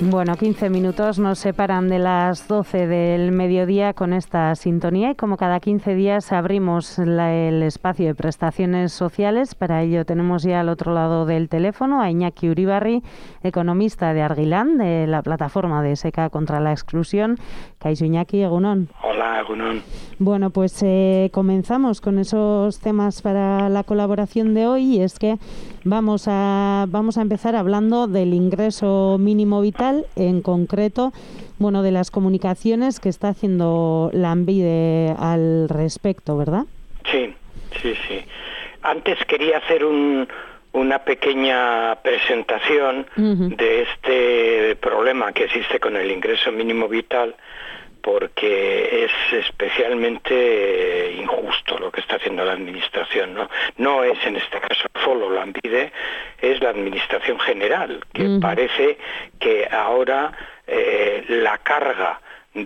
Bueno, 15 minutos nos separan de las 12 del mediodía con esta sintonía y como cada 15 días abrimos el espacio de prestaciones sociales. Para ello tenemos ya al otro lado del teléfono a Iñaki Uribarri, economista de Argilán, de la plataforma de SECA contra la exclusión. Kaixo Iñaki, egunon. Hola, egunon. Bueno, pues comenzamos con esos temas para la colaboración de hoy y es que vamos a empezar hablando del ingreso mínimo vital, en concreto, bueno, de las comunicaciones que está haciendo Lanbide al respecto, ¿verdad? Sí. Antes quería hacer una pequeña presentación de este problema que existe con el ingreso mínimo vital, porque es especialmente injusto lo que está haciendo la administración, ¿no? No es en este caso solo Lanbide, es la administración general, que parece que ahora la carga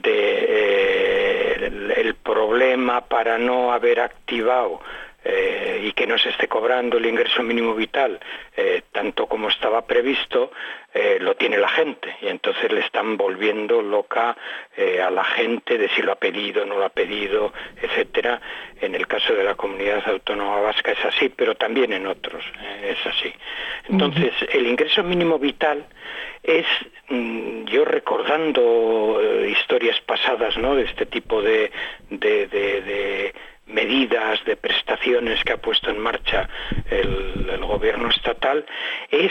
el problema para no haber activado y que no se esté cobrando el ingreso mínimo vital tanto como estaba previsto, lo tiene la gente, y entonces le están volviendo loca a la gente de si lo ha pedido, no lo ha pedido, etcétera. En el caso de la comunidad autónoma vasca es así, pero también en otros es así. Entonces, el ingreso mínimo vital es, yo recordando historias pasadas, ¿no?, de este tipo de medidas, de prestaciones que ha puesto en marcha el gobierno estatal, es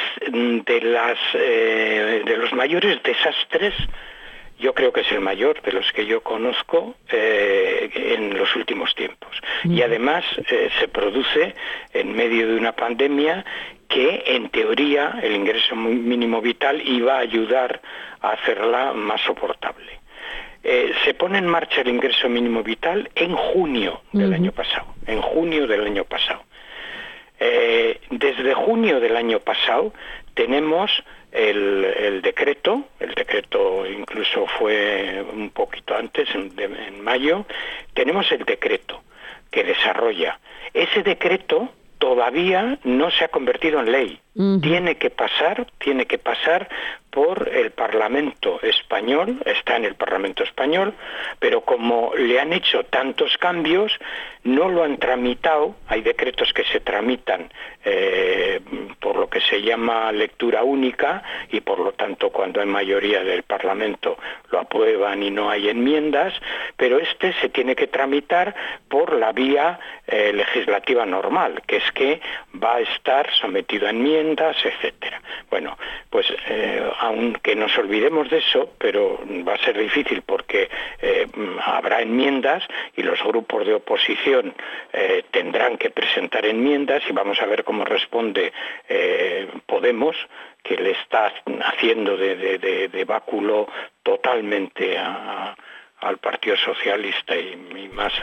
de los mayores desastres. Yo creo que es el mayor de los que yo conozco en los últimos tiempos. Y además se produce en medio de una pandemia que, en teoría, el ingreso mínimo vital iba a ayudar a hacerla más soportable. Se pone en marcha el ingreso mínimo vital en junio del año pasado. Desde junio del año pasado tenemos el decreto incluso fue un poquito antes, en mayo, tenemos el decreto que desarrolla. Ese decreto todavía no se ha convertido en ley. Tiene que pasar por el Parlamento español, está en el Parlamento español, pero como le han hecho tantos cambios, no lo han tramitado. Hay decretos que se tramitan por lo que se llama lectura única, y por lo tanto cuando hay mayoría del Parlamento lo aprueban y no hay enmiendas, pero este se tiene que tramitar por la vía legislativa normal, que es que va a estar sometido a enmiendas, etcétera. Bueno, pues aunque nos olvidemos de eso, pero va a ser difícil porque habrá enmiendas y los grupos de oposición tendrán que presentar enmiendas, y vamos a ver cómo responde Podemos, que le está haciendo de báculo totalmente al Partido Socialista y más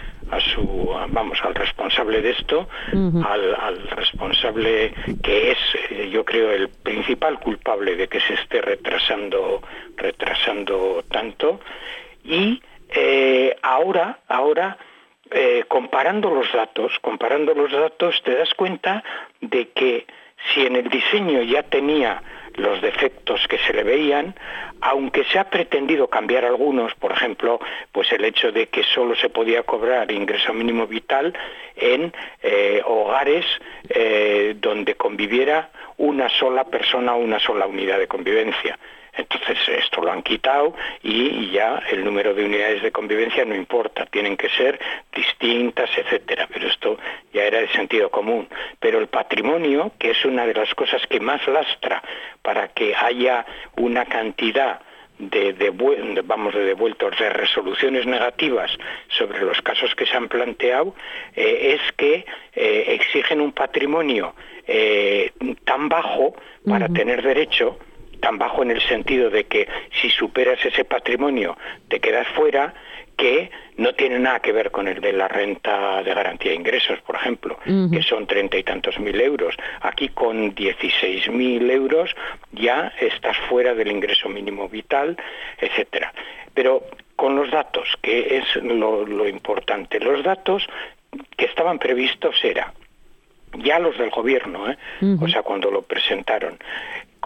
al responsable de esto, al responsable que es, yo creo, el principal culpable de que se esté retrasando tanto. Y ahora comparando los datos te das cuenta de que si en el diseño ya tenía los defectos que se le veían, aunque se ha pretendido cambiar algunos, por ejemplo, pues el hecho de que solo se podía cobrar ingreso mínimo vital en hogares donde conviviera una sola persona o una sola unidad de convivencia. Entonces esto lo han quitado y ya el número de unidades de convivencia no importa, tienen que ser distintas, etcétera, pero esto ya era de sentido común. Pero el patrimonio, que es una de las cosas que más lastra para que haya una cantidad de devueltos, de resoluciones negativas sobre los casos que se han planteado, es que exigen un patrimonio tan bajo para tener derecho, tan bajo en el sentido de que si superas ese patrimonio te quedas fuera, que no tiene nada que ver con el de la renta de garantía de ingresos, por ejemplo, que son 30 y tantos mil euros. Aquí con 16.000 euros ya estás fuera del ingreso mínimo vital, etcétera. Pero con los datos, que es lo importante, los datos que estaban previstos era ya los del gobierno, o sea, cuando lo presentaron,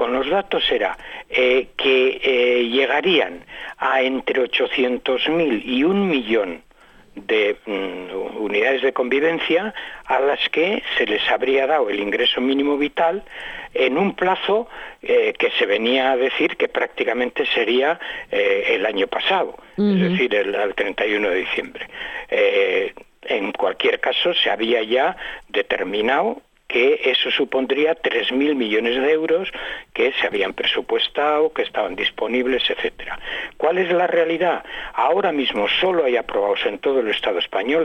con los datos era que llegarían a entre 800.000 y 1 millón de unidades de convivencia a las que se les habría dado el ingreso mínimo vital en un plazo que se venía a decir que prácticamente sería el año pasado, es decir, el 31 de diciembre. En cualquier caso, se había ya determinado que eso supondría 3.000 millones de euros que se habían presupuestado, que estaban disponibles, etcétera. ¿Cuál es la realidad? Ahora mismo solo hay aprobados en todo el Estado español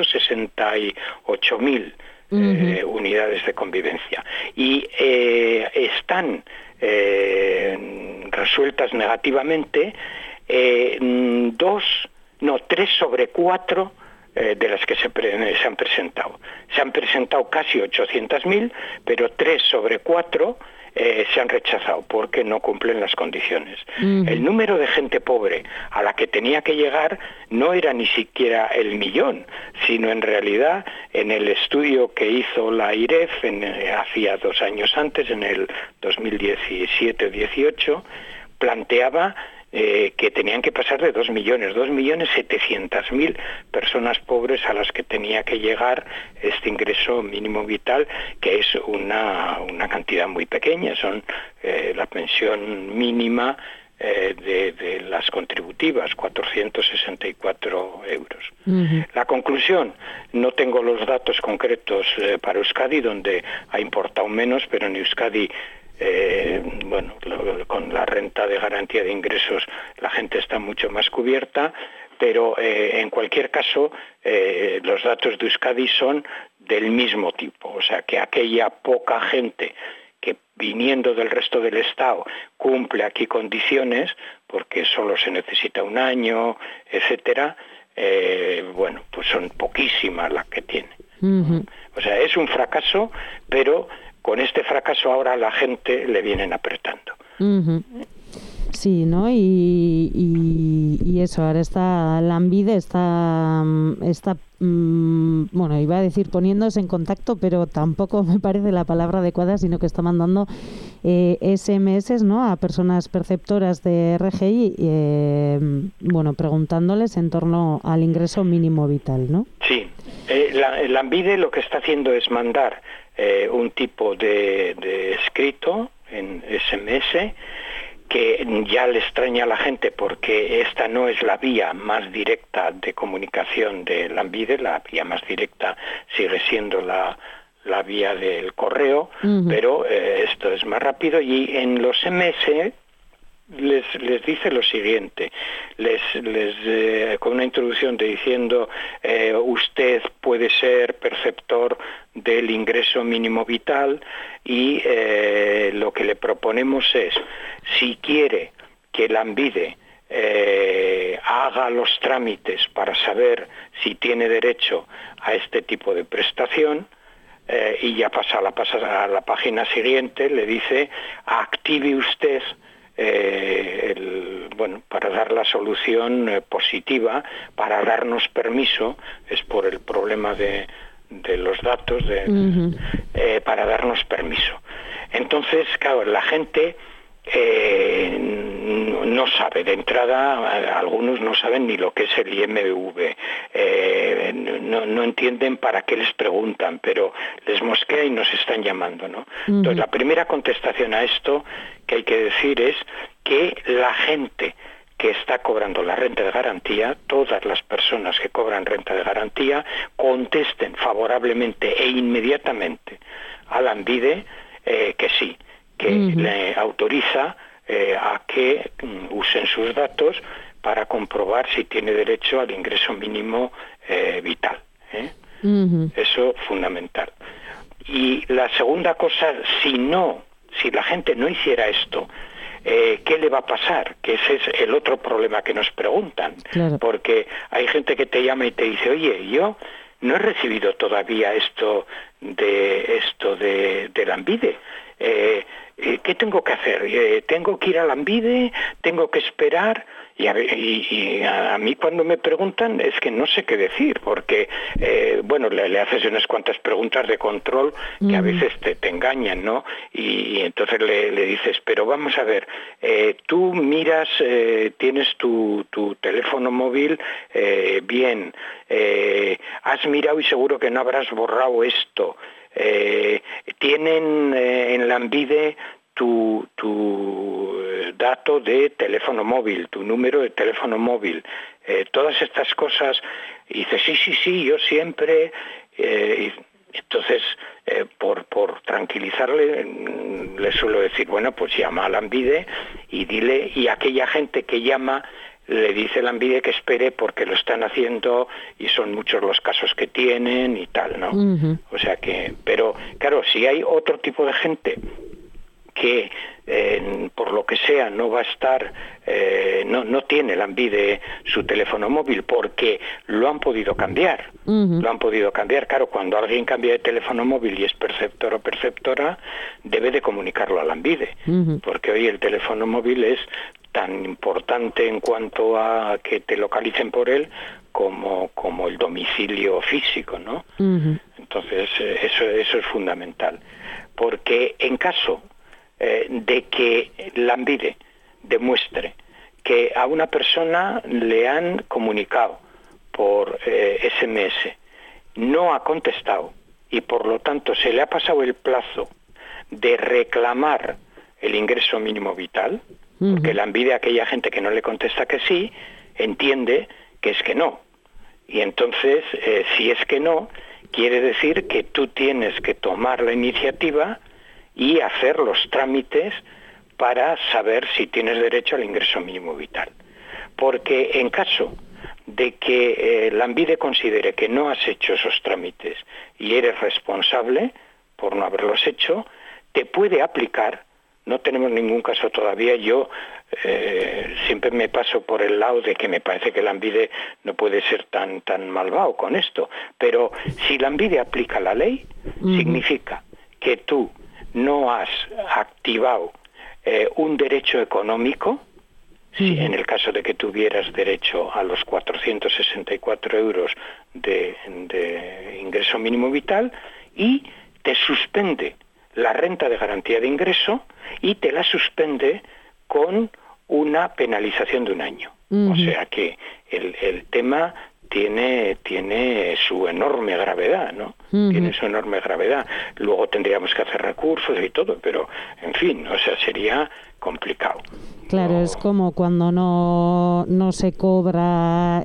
168.000 unidades de convivencia y están resueltas negativamente 3 sobre 4 de las que se han presentado. Se han presentado casi 800.000, pero 3 sobre 4 se han rechazado porque no cumplen las condiciones. El número de gente pobre a la que tenía que llegar no era ni siquiera el millón, sino en realidad en el estudio que hizo la IREF hacía 2 años antes, en el 2017 o 18, planteaba que tenían que pasar de 2.700.000 personas pobres a las que tenía que llegar este ingreso mínimo vital, que es una cantidad muy pequeña, son la pensión mínima de las contributivas, 464 euros. La conclusión, no tengo los datos concretos para Euskadi, donde ha importado menos, pero en Euskadi con la renta de garantía de ingresos la gente está mucho más cubierta, pero en cualquier caso los datos de Euskadi son del mismo tipo, o sea que aquella poca gente que viniendo del resto del Estado cumple aquí condiciones, porque solo se necesita 1 año, etcétera, pues son poquísimas las que tiene. O sea, es un fracaso, pero con este fracaso ahora la gente le vienen apretando. Sí, ¿no? Y eso, ahora está Lanbide, está iba a decir poniéndose en contacto, pero tampoco me parece la palabra adecuada, sino que está mandando SMS, ¿no?, a personas perceptoras de RGI, preguntándoles en torno al ingreso mínimo vital, ¿no? Sí, Lanbide lo que está haciendo es mandar un tipo de escrito en SMS que ya le extraña a la gente porque esta no es la vía más directa de comunicación de Lanbide, la vía más directa sigue siendo la vía del correo, pero esto es más rápido, y en los SMS les dice lo siguiente, con una introducción diciendo usted puede ser perceptor del ingreso mínimo vital y lo que le proponemos es, si quiere que Lanbide haga los trámites para saber si tiene derecho a este tipo de prestación, y ya pasa a la página siguiente, le dice active usted para dar la solución positiva, para darnos permiso, es por el problema de los datos, para darnos permiso. Entonces, claro, la gente no sabe, de entrada algunos no saben ni lo que es el IMV, no entienden para qué les preguntan, pero les mosquea y nos están llamando, ¿no? Entonces la primera contestación a esto que hay que decir es que la gente que está cobrando la renta de garantía, todas las personas que cobran renta de garantía, contesten favorablemente e inmediatamente a Lanbide que sí, que le autoriza a que usen sus datos para comprobar si tiene derecho al ingreso mínimo vital. Eso fundamental. Y la segunda cosa, si la gente no hiciera esto, ¿qué le va a pasar? Que ese es el otro problema que nos preguntan. Claro. Porque hay gente que te llama y te dice, oye, yo no he recibido todavía esto esto de Lanbide. ¿Qué tengo que hacer? ¿Tengo que ir a Lanbide? ¿Tengo que esperar? Y a mí cuando me preguntan es que no sé qué decir, porque le haces unas cuantas preguntas de control que a veces te engañan, ¿no? Y entonces le dices, pero vamos a ver, tú miras, tienes tu teléfono móvil bien, has mirado y seguro que no habrás borrado esto. Tienen en Lanbide tu dato de teléfono móvil, tu número de teléfono móvil, todas estas cosas, y dice sí, yo siempre, entonces por tranquilizarle le suelo decir, bueno, pues llama a Lanbide y dile, y aquella gente que llama le dice Lanbide que espere porque lo están haciendo y son muchos los casos que tienen y tal, ¿no? Uh-huh. O sea que, pero claro, si hay otro tipo de gente que por lo que sea no va a estar, no tiene Lanbide su teléfono móvil porque lo han podido cambiar. Uh-huh. Lo han podido cambiar. Claro, cuando alguien cambia de teléfono móvil y es perceptor o perceptora, debe de comunicarlo a Lanbide, uh-huh, porque hoy el teléfono móvil es tan importante en cuanto a que te localicen por él como el domicilio físico, ¿no? Uh-huh. Entonces eso es fundamental, porque en caso de que Lanbide demuestre que a una persona le han comunicado por SMS, no ha contestado y por lo tanto se le ha pasado el plazo de reclamar el ingreso mínimo vital, porque Lanbide, aquella gente que no le contesta que sí, entiende que es que no. Y entonces, si es que no, quiere decir que tú tienes que tomar la iniciativa y hacer los trámites para saber si tienes derecho al ingreso mínimo vital. Porque en caso de que Lanbide considere que no has hecho esos trámites y eres responsable por no haberlos hecho, te puede aplicar. No tenemos ningún caso todavía. Yo siempre me paso por el lado de que me parece que Lanbide no puede ser tan malvado con esto. Pero si Lanbide aplica la ley, significa que tú no has activado un derecho económico, si en el caso de que tuvieras derecho a los 464 euros de ingreso mínimo vital, y te suspende la renta de garantía de ingreso y te la suspende con una penalización de 1 año. Uh-huh. O sea que el tema tiene su enorme gravedad, ¿no? Uh-huh. Tiene su enorme gravedad. Luego tendríamos que hacer recursos y todo, pero en fin, o sea, sería complicado. Claro, es como cuando no se cobra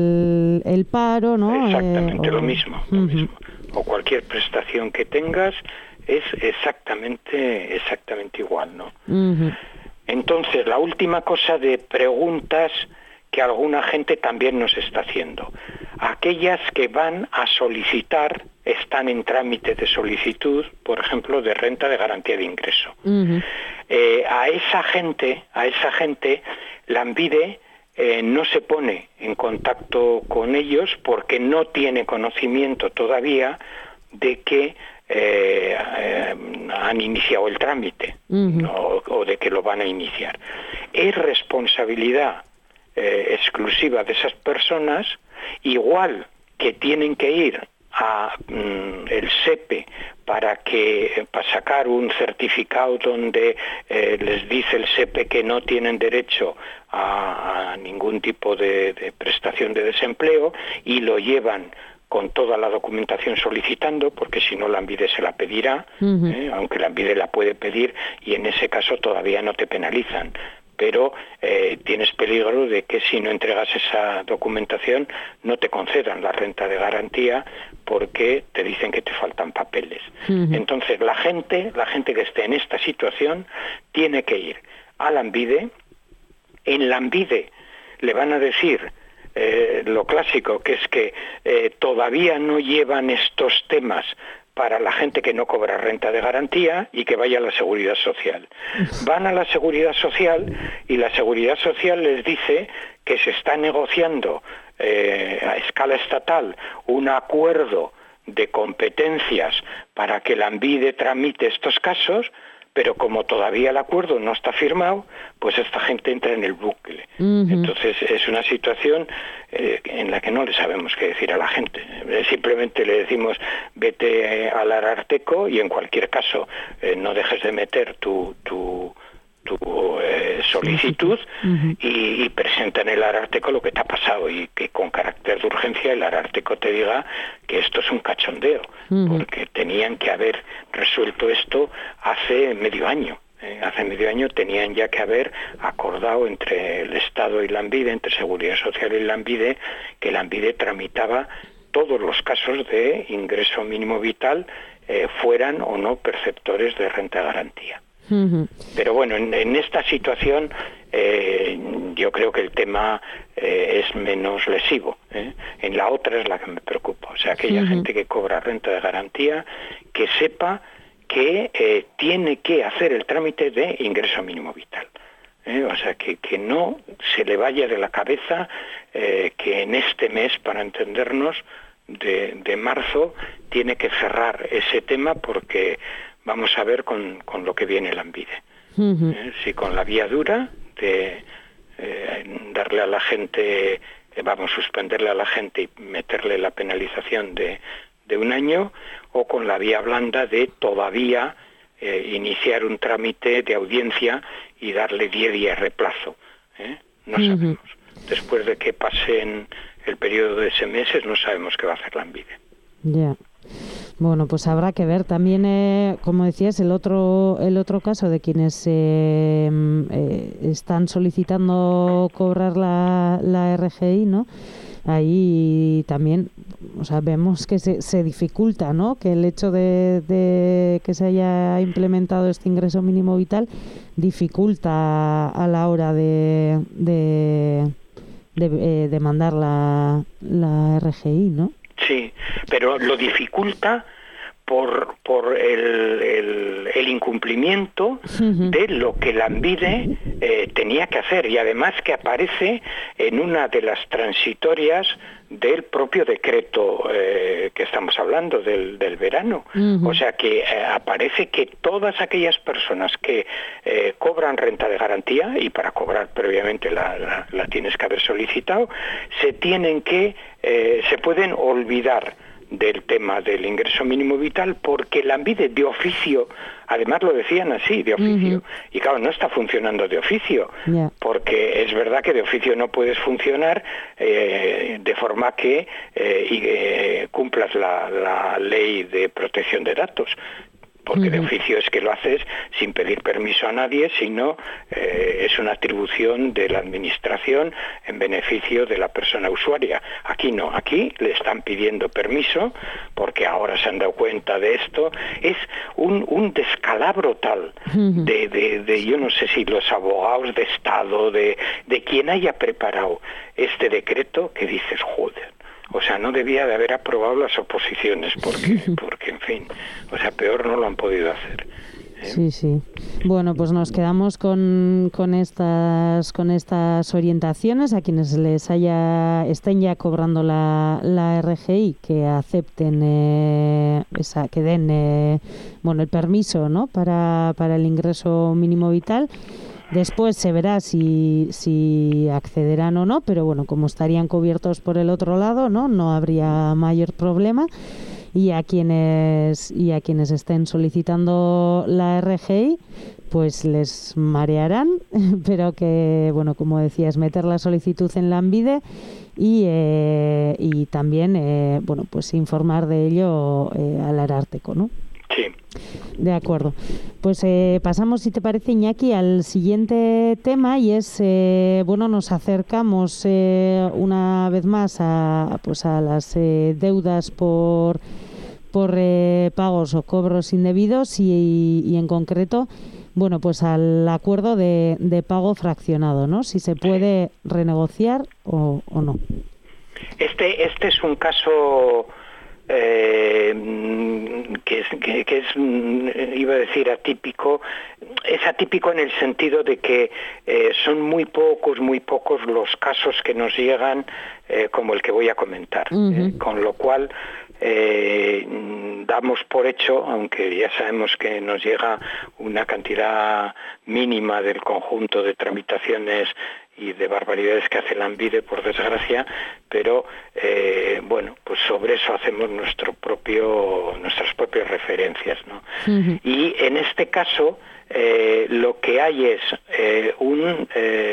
el paro, ¿no? Exactamente lo mismo. O cualquier prestación que tengas es exactamente igual, ¿no? Uh-huh. Entonces, la última cosa de preguntas que alguna gente también nos está haciendo. Aquellas que van a solicitar, están en trámite de solicitud, por ejemplo, de renta de garantía de ingreso. Uh-huh. A esa gente, Lanbide no se pone en contacto con ellos porque no tiene conocimiento todavía de que han iniciado el trámite, uh-huh, o de que lo van a iniciar. Es responsabilidad exclusiva de esas personas, igual que tienen que ir a el SEPE para sacar un certificado donde les dice el SEPE que no tienen derecho a ningún tipo de prestación de desempleo, y lo llevan con toda la documentación solicitando, porque si no Lanbide se la pedirá, uh-huh, aunque Lanbide la puede pedir, y en ese caso todavía no te penalizan. Pero tienes peligro de que si no entregas esa documentación no te concedan la renta de garantía porque te dicen que te faltan papeles. Uh-huh. Entonces la gente que esté en esta situación tiene que ir a Lanbide. En Lanbide le van a decir lo clásico, que es que todavía no llevan estos temas para la gente que no cobra renta de garantía y que vaya a la Seguridad Social. Van a la Seguridad Social y la Seguridad Social les dice que se está negociando a escala estatal un acuerdo de competencias para que Lanbide tramite estos casos, pero como todavía el acuerdo no está firmado, pues esta gente entra en el bucle. Entonces es una situación en la que no le sabemos qué decir a la gente. Simplemente le decimos, vete al Ararteko y en cualquier caso no dejes de meter tu solicitud y presenta en el Ararteko lo que te ha pasado y que con carácter de urgencia el Ararteko te diga que esto es un cachondeo, porque tenían que haber resuelto esto hace medio año. Hace medio año tenían ya que haber acordado entre el Estado y Lanbide, entre Seguridad Social y Lanbide, que Lanbide tramitaba todos los casos de ingreso mínimo vital, fueran o no perceptores de renta de garantía. Pero bueno, en esta situación yo creo que el tema es menos lesivo. En la otra es la que me preocupa. O sea, aquella gente que cobra renta de garantía, que sepa que tiene que hacer el trámite de ingreso mínimo vital. O sea, que no se le vaya de la cabeza que en este mes, para entendernos, de marzo, tiene que cerrar ese tema, porque vamos a ver con lo que viene Lanbide. Si con la vía dura de darle a la gente, suspenderle a la gente y meterle la penalización de un año, o con la vía blanda de todavía iniciar un trámite de audiencia y darle 10 días de plazo. No sabemos. Después de que pasen el periodo de ese meses, no sabemos qué va a hacer Lanbide. Ya. Bueno, pues habrá que ver también, como decías, el otro caso de quienes están solicitando cobrar la RGI, ¿no? Ahí también, o sea, vemos que se dificulta, ¿no? Que el hecho de que se haya implementado este ingreso mínimo vital dificulta a la hora de mandar la RGI, ¿no? Sí, pero lo dificulta por el incumplimiento de lo que Lanbide tenía que hacer, y además que aparece en una de las transitorias del propio decreto que estamos hablando, del verano. O sea que aparece que todas aquellas personas que cobran renta de garantía, y para cobrar previamente la tienes que haber solicitado, se pueden olvidar del tema del ingreso mínimo vital, porque Lanbide de oficio, además lo decían así, de oficio, y claro, no está funcionando de oficio, porque es verdad que de oficio no puedes funcionar de forma que cumplas la ley de protección de datos, porque de oficio es que lo haces sin pedir permiso a nadie, sino es una atribución de la administración en beneficio de la persona usuaria. Aquí no, aquí le están pidiendo permiso porque ahora se han dado cuenta de esto. Es un descalabro tal de yo no sé si los abogados de Estado, de quien haya preparado este decreto, que dices, joder. O sea, no debía de haber aprobado las oposiciones, porque en fin, o sea, peor no lo han podido hacer. Sí. Bueno, pues nos quedamos con estas orientaciones a quienes estén ya cobrando la RGI, que acepten que den el permiso, ¿no? para el ingreso mínimo vital. Después se verá si accederán o no, pero bueno, como estarían cubiertos por el otro lado, no habría mayor problema. Y a quienes estén solicitando la RGI, pues les marearán, pero que, bueno, como decías, meter la solicitud en Lanbide y también, pues informar de ello al Ararteko, ¿no? Sí. De acuerdo. Pues pasamos, si te parece, Iñaki, al siguiente tema, y es, nos acercamos una vez más a las deudas por pagos o cobros indebidos y en concreto, pues al acuerdo de pago fraccionado, ¿no? Si se puede renegociar o no. Este es un caso que es iba a decir atípico. Es atípico en el sentido de que son muy pocos los casos que nos llegan como el que voy a comentar, con lo cual damos por hecho, aunque ya sabemos que nos llega una cantidad mínima del conjunto de tramitaciones y de barbaridades que hace Lanbide, por desgracia, pero pues sobre eso hacemos nuestras propias referencias, ¿no? Uh-huh. Y en este caso lo que hay es un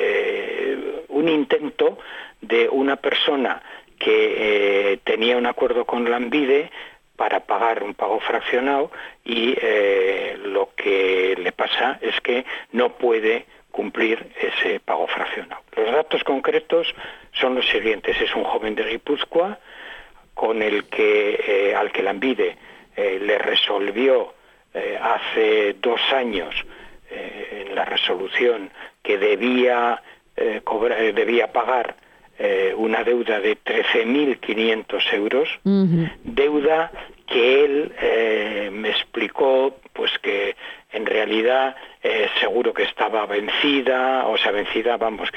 intento de una persona que tenía un acuerdo con Lanbide para pagar un pago fraccionado y lo que le pasa es que no puede cumplir ese pago fraccionado. Los datos concretos son los siguientes: es un joven de Guipúzcoa con al que Lanbide le resolvió hace 2 años en la resolución que debía pagar una deuda de 13.500 euros, uh-huh. Deuda que él me explicó pues que en realidad seguro que estaba vencida, que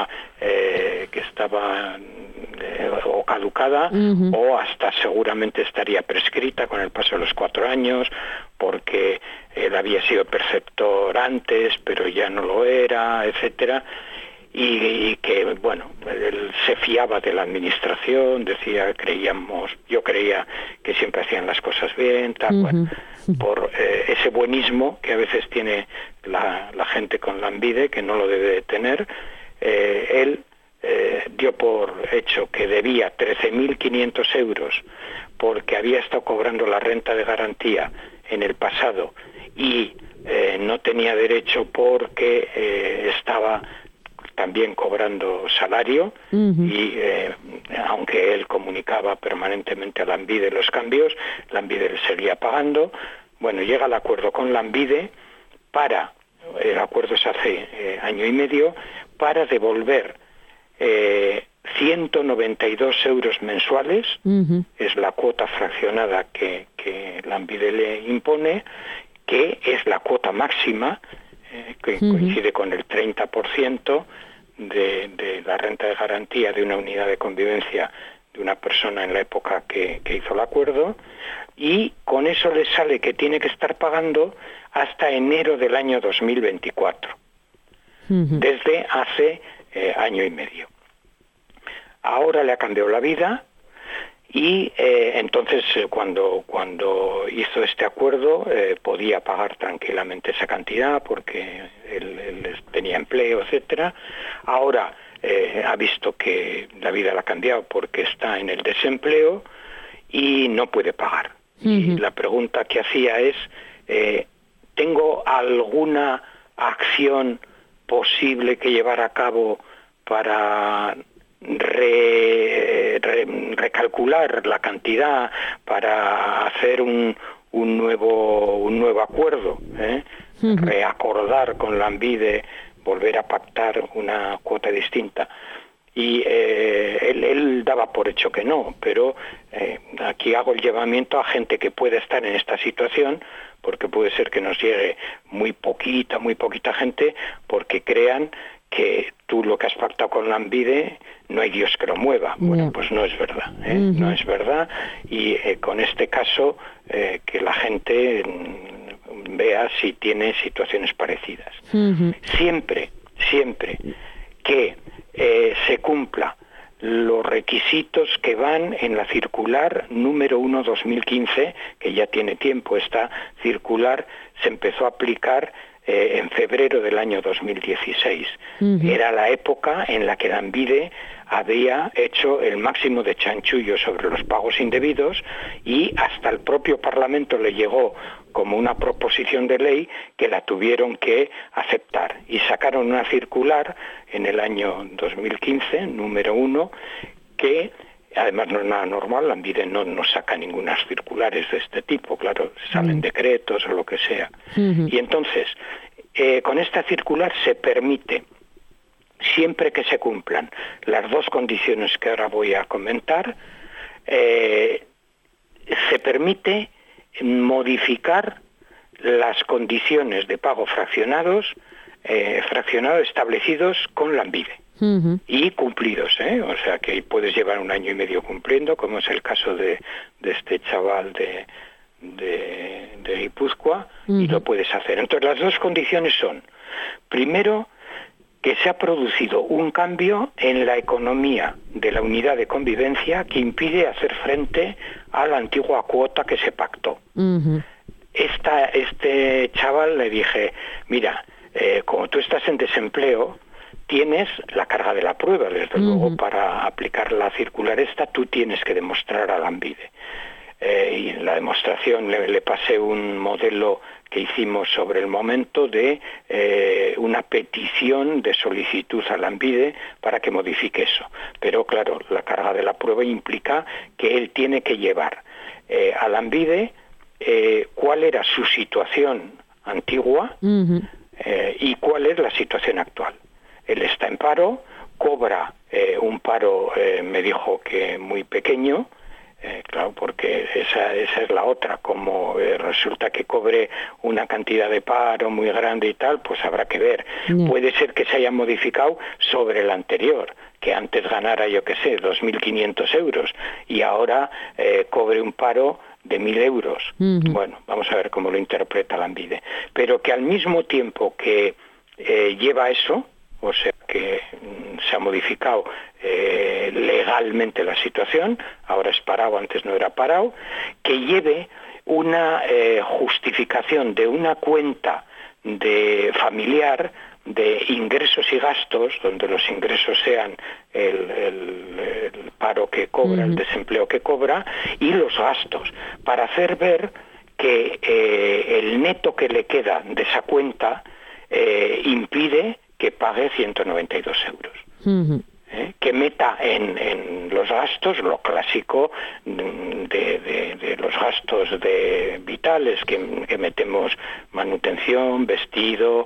estaba o caducada, uh-huh. O hasta seguramente estaría prescrita con el paso de los 4 años, porque él había sido perceptor antes, pero ya no lo era, etcétera. Y que, él se fiaba de la administración, yo creía que siempre hacían las cosas bien, tal, uh-huh. Por ese buenismo que a veces tiene la gente con Lanbide, que no lo debe de tener, él dio por hecho que debía 13.500 euros porque había estado cobrando la renta de garantía en el pasado y no tenía derecho porque estaba también cobrando salario, uh-huh. Y aunque él comunicaba permanentemente a Lanbide los cambios, Lanbide le seguía pagando. Llega el acuerdo con Lanbide el acuerdo se hace 1 año y medio, para devolver 192 euros mensuales, uh-huh. Es la cuota fraccionada que Lanbide le impone, que es la cuota máxima, que uh-huh. Coincide con el 30% de la renta de garantía de una unidad de convivencia de una persona en la época que hizo el acuerdo, y con eso le sale que tiene que estar pagando hasta enero del año 2024, uh-huh. Desde hace 1 año y medio. Ahora le ha cambiado la vida. Y entonces cuando hizo este acuerdo podía pagar tranquilamente esa cantidad porque él tenía empleo, etcétera. Ahora ha visto que la vida le ha cambiado porque está en el desempleo y no puede pagar. Uh-huh. Y la pregunta que hacía es, ¿tengo alguna acción posible que llevar a cabo para recalcular la cantidad, para hacer un nuevo acuerdo, uh-huh. Reacordar con Lanbide, volver a pactar una cuota distinta? Y él daba por hecho que no, pero aquí hago el llamamiento a gente que pueda estar en esta situación, porque puede ser que nos llegue muy poquita gente, porque crean que tú lo que has pactado con Lanbide no hay Dios que lo mueva. Bueno, pues no es verdad, uh-huh. No es verdad, y con este caso que la gente vea si tiene situaciones parecidas. Uh-huh. Siempre que se cumpla los requisitos que van en la circular número 1/2015, que ya tiene tiempo. Esta circular se empezó a aplicar en febrero del año 2016. Uh-huh. Era la época en la que Lanbide había hecho el máximo de chanchullo sobre los pagos indebidos, y hasta el propio Parlamento le llegó como una proposición de ley que la tuvieron que aceptar, y sacaron una circular en el año 2015, número 1, que además no es nada normal. Lanbide no saca ninguna circulares de este tipo, claro, salen decretos o lo que sea. Uh-huh. Y entonces, con esta circular se permite, siempre que se cumplan las 2 condiciones que ahora voy a comentar, se permite modificar las condiciones de pago fraccionados establecidos con Lanbide. y cumplidos, o sea que puedes llevar 1 año y medio cumpliendo, como es el caso de este chaval de Guipúzcoa, y lo puedes hacer. Entonces las dos condiciones son, primero, que se ha producido un cambio en la economía de la unidad de convivencia que impide hacer frente a la antigua cuota que se pactó. Este chaval le dije, mira, como tú estás en desempleo, tienes la carga de la prueba, desde luego para aplicar la circular esta, tú tienes que demostrar a Lanbide. Y en la demostración le pasé un modelo que hicimos sobre el momento de una petición de solicitud a Lanbide para que modifique eso. Pero claro, la carga de la prueba implica que él tiene que llevar a Lanbide cuál era su situación antigua y cuál es la situación actual. Él está en paro, cobra un paro, me dijo que muy pequeño, claro, porque esa es la otra, como resulta que cobre una cantidad de paro muy grande y tal, pues habrá que ver. Puede ser que se haya modificado sobre el anterior, que antes ganara, yo qué sé, 2.500 euros y ahora cobre un paro de 1.000 euros. Bueno, vamos a ver cómo lo interpreta Lanbide. Pero que al mismo tiempo que lleva eso, o sea que se ha modificado legalmente la situación, ahora es parado, antes no era parado, que lleve una justificación de una cuenta de familiar de ingresos y gastos, donde los ingresos sean el paro que cobra, el desempleo que cobra, y los gastos, para hacer ver que el neto que le queda de esa cuenta impide que pague 192 euros. Que meta en los gastos lo clásico de los gastos vitales que metemos: manutención, vestido,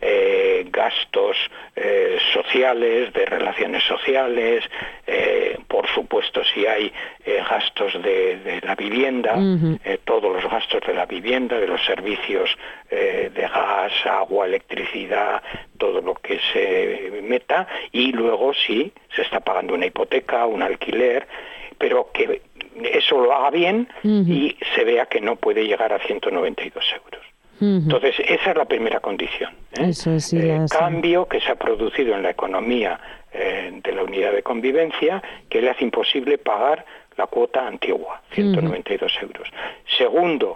gastos sociales, de relaciones sociales, por supuesto si hay gastos de la vivienda, todos los gastos de la vivienda, de los servicios de gas, agua, electricidad, todo lo que se meta, y luego sí se está pagando una hipoteca, un alquiler, pero que eso lo haga bien y se vea que no puede llegar a 192 euros. Entonces, esa es la primera condición. Eso es, sí, cambio que se ha producido en la economía de la unidad de convivencia, que le hace imposible pagar la cuota antigua, 192 euros. Segundo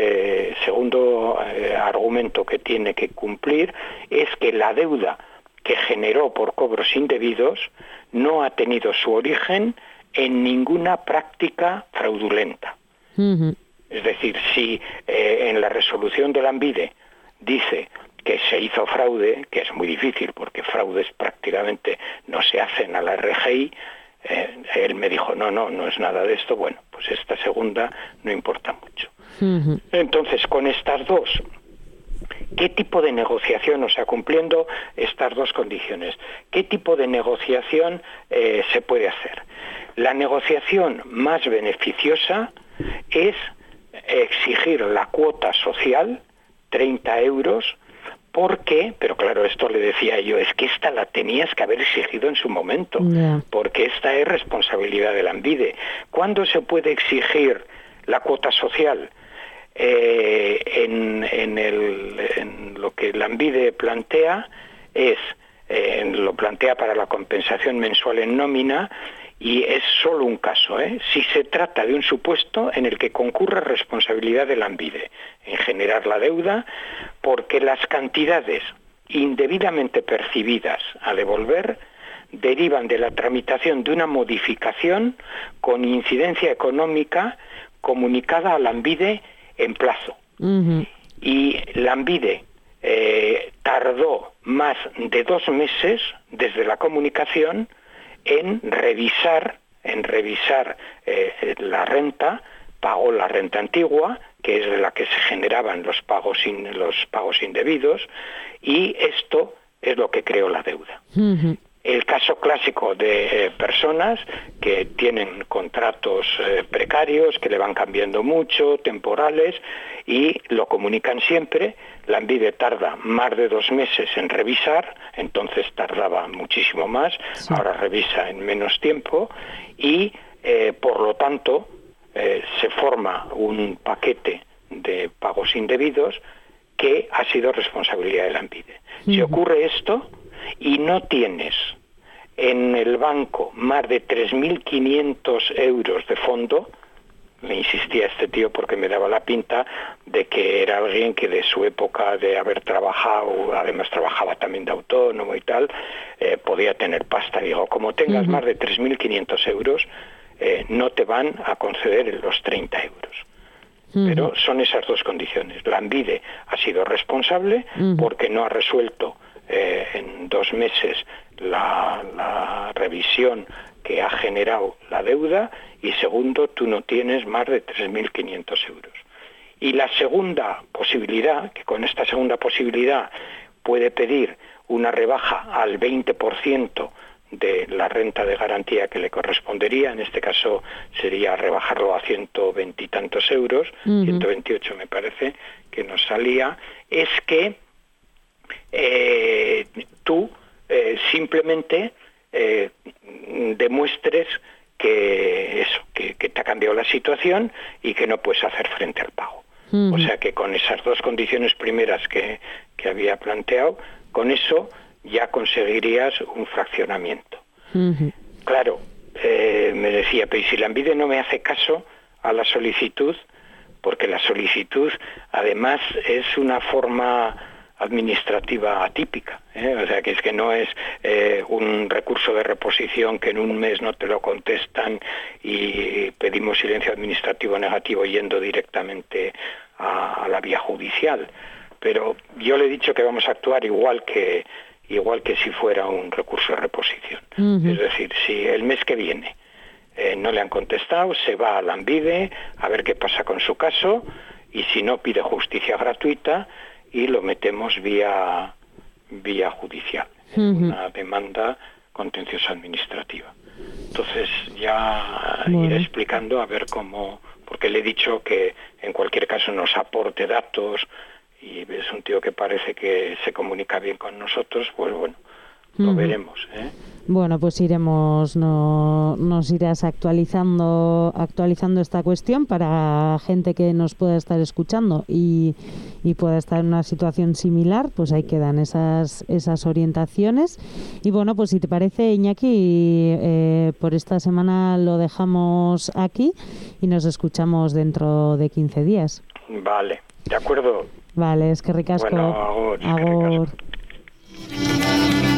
argumento que tiene que cumplir es que la deuda que generó por cobros indebidos no ha tenido su origen en ninguna práctica fraudulenta. Es decir, si en la resolución de Lanbide dice que se hizo fraude, que es muy difícil porque fraudes prácticamente no se hacen a la RGI, él me dijo, no es nada de esto, bueno, pues esta segunda no importa mucho. Entonces, con estas dos, ¿qué tipo de negociación, o sea, cumpliendo estas dos condiciones, qué tipo de negociación se puede hacer? La negociación más beneficiosa es exigir la cuota social, 30 euros, porque, pero claro, esto le decía yo, es que esta la tenías que haber exigido en su momento, porque esta es responsabilidad de Lanbide. ¿Cuándo se puede exigir la cuota social? En lo que Lanbide plantea lo plantea para la compensación mensual en nómina, y es solo un caso, si se trata de un supuesto en el que concurra responsabilidad de Lanbide en generar la deuda, porque las cantidades indebidamente percibidas a devolver derivan de la tramitación de una modificación con incidencia económica comunicada a Lanbide en plazo. Y Lanbide tardó más de 2 meses desde la comunicación en revisar la renta, pagó la renta antigua, que es de la que se generaban los pagos indebidos, y esto es lo que creó la deuda. el caso clásico de personas que tienen contratos precarios, que le van cambiando mucho, temporales, y lo comunican siempre. Lanbide tarda más de 2 meses en revisar, entonces tardaba muchísimo más, sí. Ahora revisa en menos tiempo, y por lo tanto se forma un paquete de pagos indebidos que ha sido responsabilidad de Lanbide. Si ocurre esto y no tienes en el banco más de 3.500 euros de fondo, me insistía este tío porque me daba la pinta de que era alguien que de su época de haber trabajado, además trabajaba también de autónomo y tal, podía tener pasta. Digo, como tengas más de 3.500 euros, no te van a conceder los 30 euros. Pero son esas 2 condiciones. Lanbide ha sido responsable porque no ha resuelto en 2 meses la revisión que ha generado la deuda, y segundo, tú no tienes más de 3.500 euros. Y la segunda posibilidad, que con esta segunda posibilidad puede pedir una rebaja al 20% de la renta de garantía que le correspondería, en este caso sería rebajarlo a 120 y tantos euros, 128 me parece que nos salía, es que tú simplemente demuestres que te ha cambiado la situación y que no puedes hacer frente al pago. O sea que con esas 2 condiciones primeras que había planteado, con eso ya conseguirías un fraccionamiento. Claro, me decía, pero si Lanbide no me hace caso a la solicitud, porque la solicitud además es una forma administrativa atípica, o sea que es que no es un recurso de reposición que en un mes no te lo contestan y pedimos silencio administrativo negativo yendo directamente a la vía judicial. Pero yo le he dicho que vamos a actuar igual que si fuera un recurso de reposición. Es decir, si el mes que viene no le han contestado, se va a Lanbide a ver qué pasa con su caso, y si no, pide justicia gratuita y lo metemos vía judicial, una demanda contenciosa administrativa. Entonces ya iré explicando a ver cómo, porque le he dicho que en cualquier caso nos aporte datos, y es un tío que parece que se comunica bien con nosotros, pues bueno, lo veremos. Bueno, pues nos irás actualizando esta cuestión para gente que nos pueda estar escuchando y pueda estar en una situación similar, pues ahí quedan esas orientaciones. Y bueno, pues si te parece, Iñaki, por esta semana lo dejamos aquí y nos escuchamos dentro de 15 días. Vale, de acuerdo. Vale, es que ricasco. Bueno, agur.